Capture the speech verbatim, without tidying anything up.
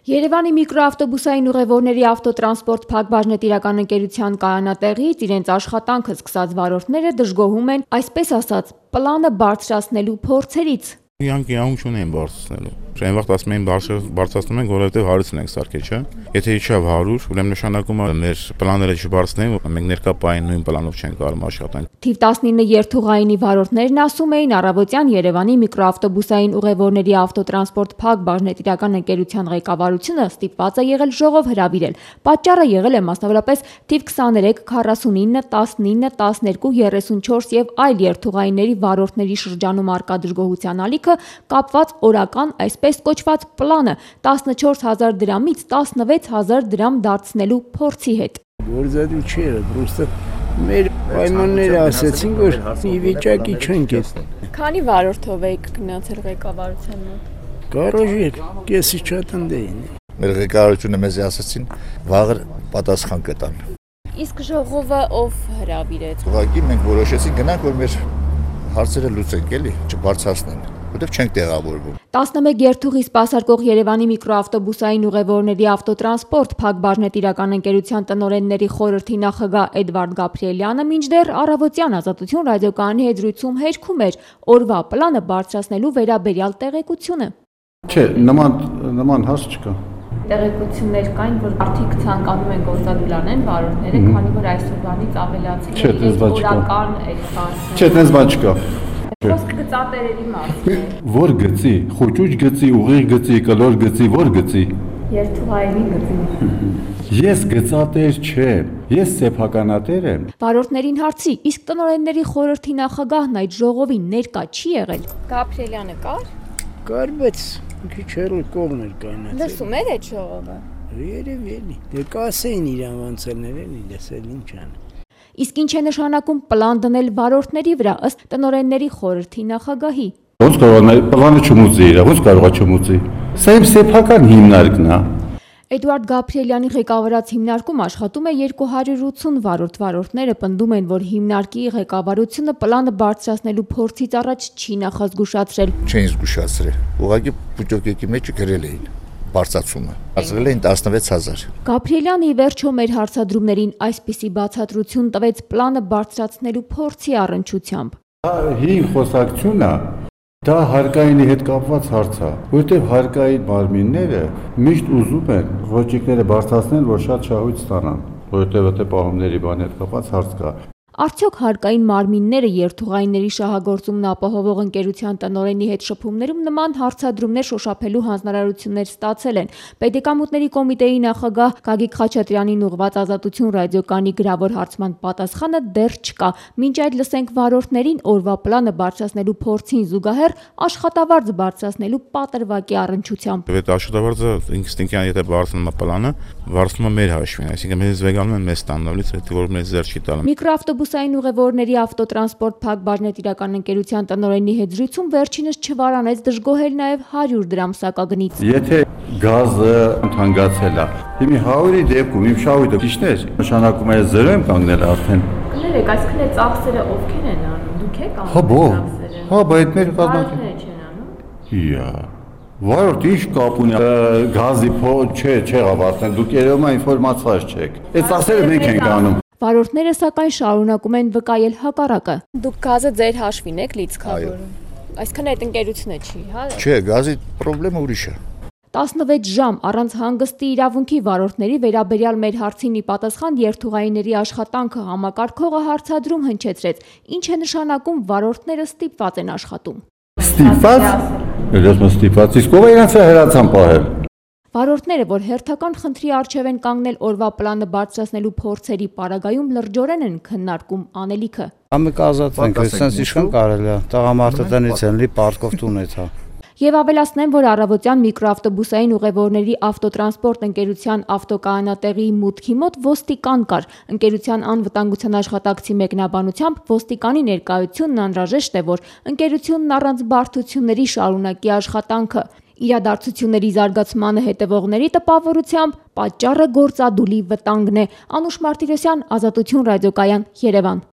Երևանի միկրոավտոբուսային ուղևորների ավտոտրանսպորտ փակ բաժնետիրական ընկերության կայանատեղից իրենց աշխատանքը սկսած վարորդները դժգոհում են, այսպես ասած, պլանը բարձրացնելու փորձերից։ Իրանք իրավունք չունեն բարձրացնելու։ Այն վաղ ասում էին բարձրացնում ենք, որովհետև հարուսն ենք սարքել, չէ՞։ Եթե իջավ հարյուր, ուրեմն նշանակում է մեր պլանները չբարձրացնեն, մենք ներկա պահին նույն պլանով չենք կարող աշխատանք։ Թիվ տասնինը երթուղայինի վարորդներն ասում էին առավոտյան Երևանի միկրոավտոբուսային ուղևորների ավտոտրանսպորտ փակ բաժնետիրական ընկերության ղեկավարությունը ստիպված է եղել ժողով հրավիրել։ Պատճառը եղել է մասնավորապես թիվ քսաներեք, քառասունինը, տասնինը, տասներկու, երեսունչորս եւ այլ երթուղայինների վարորդների շրջանում արկա դժգոհության ալիքը կապված օրական այսպես կոչված պլանը տասնչորս հազար դրամից տասնվեց հազար դրամ դարձնելու փորձի հետ։ Գործադու չէ, պրոստը մեր պայմանները ասացին, որ ի վիճակի չենք էս։ Քանի վարորդով եք գնացել ղեկավարության մոտ։ Կարոժ կեսի չատնდեին։ Մեր ղեկավարությունը մեզ ասացին, վաղը պատասխան կտան։ Իսկ ժողովը ով հրավիրեց։ Ուղղակի մենք որոշեցինք գնանք, որ մեր հարցերը լուծենք, էլի, չբարձրացնեն, որտեղ չենք տեղավորվում։ տասնմեկ երթուղի սպասարկող Երևանի միկրոավտոբուսային ուղևորների ավտոտրանսպորտ փակ բաժնետիրական ընկերության տնօրենների խորհրդի նախագահ Էդվարդ Գաբրիելյանը մինչդեռ առավոտյան Ազատություն ռադիոկայանի հետ զրույցում հերքում էր օրվա պլանը բարձրացնելու վերաբերյալ տեղեկությունը։ Չէ, նման նման հարց չկա։ Տեղեկություններ կային, որ արդյոք ցանկանում են գործադուլ անեն վարորդները, քանի որ այսօրվանից ավելացել է օրական էքսպանսիա։ Չէ, դες բան չկա։ Խոսքը գծատերերի մասին է։ Որ գծի, խոճուճ գծի, ուղիղ գծի, կլոր գծի, որ գծի։ Երթուղայինի գծի։ Ես գծատեր չեմ, ես սեփականատեր եմ։ Վարորդներին հարցի, իսկ տնօրենների խորհրդի նախագահն այդ ժողովին ներկա չի եղել։ Գաբրիելյանը կար։ Կար, բայց քիչ հեռու կողմներ կայնացել։ Լսում էր այդ ժողովը։ Երևի էլի։ Դե կասեին իրան ոնց ելներ էլի, լսել ինչ ան։ Իսկ ինչ է նշանակում պլան դնել վարորդների վրա ըստ տնօրենների խորհրդի նախագահի։ Ոնց կարող է պլանը չմուծի իր, ոնց կարող է չմուծի։ Սա իմ սեփական հիմնարկն է։ Էդվարդ Գաբրիելյանի ղեկավարած հիմնարկում աշխատում է երկու հարյուր ութուն վարորդ։ Վարորդները պնդում են, որ հիմնարկի ղեկավարությունը պլանը բարձրացնելու փորձից առաջ չի նախազգուշացրել։ Չէին զգուշացրել։ Ուղղակի պուճոկեկի մեջ գրել էին բարձրացումը։ Ասել էին տասնվեց հազար։ Գաբրիելյանը ի վերջո մեր հարցադրումներին այսպիսի բացատրություն տվեց պլանը բարձրացնելու փորձի առնչությամբ։ Հին խոսակցությունը դա հարկայինի հետ կապված հարց է, որովհետև հարկային մարմինները միշտ ուզում են ոճիկները բարձրացնել, որ շատ շահույթ ստանան, որովհետև դա պահումների բանի հետ կապված հարց կա։ Արդյոք հարկային մարմինները երթուղայինների շահագործումն ապահովող ընկերության տնօրենի հետ շփումներում նման հարցադրումներ շոշափելու հանձնարարություններ ստացել են։ Պետեկամուտների կոմիտեի նախագահ Գագիկ Խաչատրյանին ուղղված Ազատություն ռադիոկայանի գրավոր հարցման պատասխանը դեռ չկա։ Մինչ այդ լսենք վարորդներին օրվա պլանը բարձրացնելու փորձին զուգահեռ աշխատավարձ բարձրացնելու պատրվակի առնչությամբ։ Այդ աշխատավարձը ինստինկտիվ եթե բարձրանում է պլանը, բարձրանում է մեր հաշվին, այսինքն մեզ վեգանում են մեզ ստանալից, հետո որ մեզ ձեռ չի տալու։ Միկրոավտոբուսային ուղևորների ավտոտրանսպորտ փակ բաժնետիրական ընկերության տնօրենի հետ զրույցում վերջինս չվարանեց դժգոհել նաև հարյուր դրամ սակագնից։ Եթե գազը ընդհանրացել է, հիմի հարյուրի դեպքում իմ շահույթը ճիշտ է, նշանակում է զրո եմ կանգնել արդեն։ Կներեք, այսինքն այդ ծախսերը ովքեր են անում, դուք եք անում Հա, բո։ ծախսերը։ Հա, բայց այդ մեր կազմակերպ։ Վարորդները չեն անում։ Իա։ Վարորդ ինչ կապ ունի գազի փոլ չէ, չեղավ, դուք երևում է ինֆորմացիա չեք։ Այդ ծախսերը մենք ենք անում։ Վարորդները սակայն շարունակում են վկայել հակառակը։ Դուք գազը ձեր հաշվին եք լիցքավորում։ Այսինքն այդ ընկերությունը չի, հա։ Չէ, գազի խնդրեմը ուրիշ է։ տասնվեց ժամ առանց հանգստի իրավունքի վարորդների վերաբերյալ մեր հարցին ի պատասխան երթուղայինների աշխատանքը համակարգողը հարցադրում հնչեցրեց։ Ինչ է նշանակում վարորդները ստիպված են աշխատում։ Ստիպված։ Երբ ստիպված, իսկ ով է իրancs հրացան պահել։ Վարորդները, որ հերթական խնդրի առջև են կանգնել օրվա պլանը բարձրացնելու փորձերի պարագայում լրջորեն են քննարկում անելիքը։ Ամեկը ազատվենք, այսպես ինչքան կարելի է։ Տղամարդը տնից են լի պարկով տուն է թա։ Եվ ավելացնեմ, որ առավոտյան միկրոավտոբուսային ուղևորների ավտոտրանսպորտ ընկերության ավտոկայանատեղի մուտքի մոտ ոստիկան կար։ Ընկերության անվտանգության աշխատակցի մեկնաբանությամբ ոստիկանի ներկայությունն անհրաժեշտ է, որ ընկերությունն առանց բարդությունների շարունակի աշխատանքը։ Իրադարձությունների զարգացմանը հետևողների տպավորությամբ պատճառը գործադուլի վտանգն է։ Անուշ Մարտիրոսյան, Ազատություն ռադիոկայան, Երևան։